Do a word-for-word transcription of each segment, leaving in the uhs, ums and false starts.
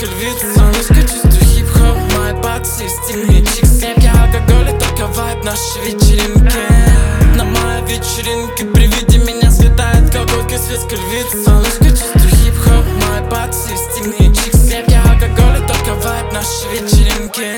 львица. Солнышко, чувствую хип-хоп, мои бацы, стильные чиксы. Крепкий алкоголь и только вайб нашей вечеринки. На моей вечеринке при виде меня слетает колготка светской львицы. Солнышко, чувствую хип-хоп, мои бацы, стильные чиксы. Крепкий алкоголь и только вайб нашей вечеринки.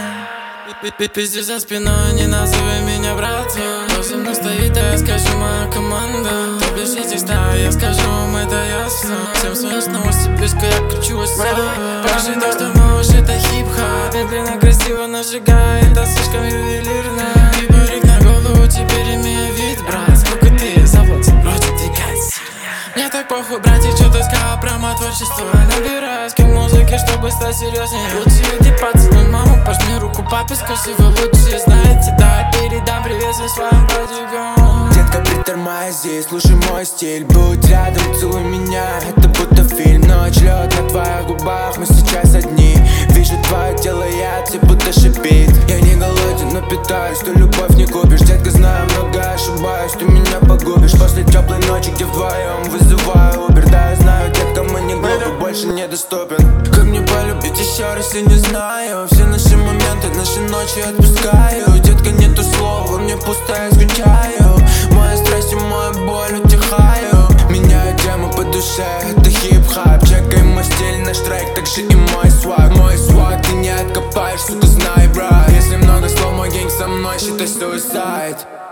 Пиздишь за спиной, не называй меня братом. Кто за мной стоит, а я скажу, моя команда. Кто бежит из ста, я скажу вам, это ясно. Всем своим снова степишка, я кручу вся. Покажи то, что можешь, это хип-хоп. Медленно, красиво нажигай, это слишком ювелирно. Ты парик на голову, теперь имею вид, брат. Сколько ты заботил, вроде двигается. Мне так похуй, братик, что ты сказал про мое творчество. Набираюсь к музыке, чтобы стать серьезнее. Лучше иди поцелуй маму, пожми руку папе, скажи, вы лучшие знаете. Да, передам привет всем своим братикам. Детка, притормози, слушай мой стиль. Будь рядом, целуй меня, это будто фильм. Ночь, лед на твоих губах, мы сейчас одни. Вижу твое тело, я тебе будто шипит. Я не голоден, но питаюсь, ты любовь не купишь. Детка, знаю, много ошибаюсь, ты меня погубишь. После теплой ночи, где вдвоем вызываю Uber. Да, я знаю, детка, мы не глупы, больше недоступен. Как мне полюбить еще раз, я не знаю. Все наши моменты, наши ночи отпускаю. Детка, нету слов, во мне пусто, я скучаю. Моя страсть и моя боль утихаю. Меняю тему по душе, это хип-хап. Чекай мой стиль, наш трек, так же и мой сваг. Мой сваг ты не откопаешь, сука, знай, брат. Если много слов, мой гэнг со мной, считай suicide.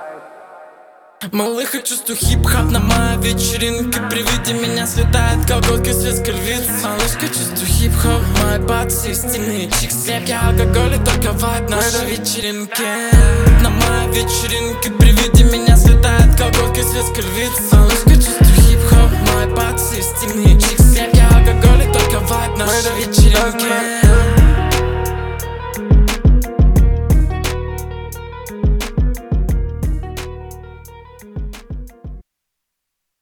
Малыха, чувствую хип-хоп на моей вечеринке. При виде меня слетает колготка светской львицы. Малышка, чувствую хип-хоп, мои бацы, стильные чиксы. Крепкий алкоголь и только вайб нашей вечеринки. На моей вечеринке при виде меня слетает колготка светской львицы. Малышка, чувствую хип-хоп, мои бацы, стильные чиксы. Крепкий алкоголь и только вайб нашей вечеринки.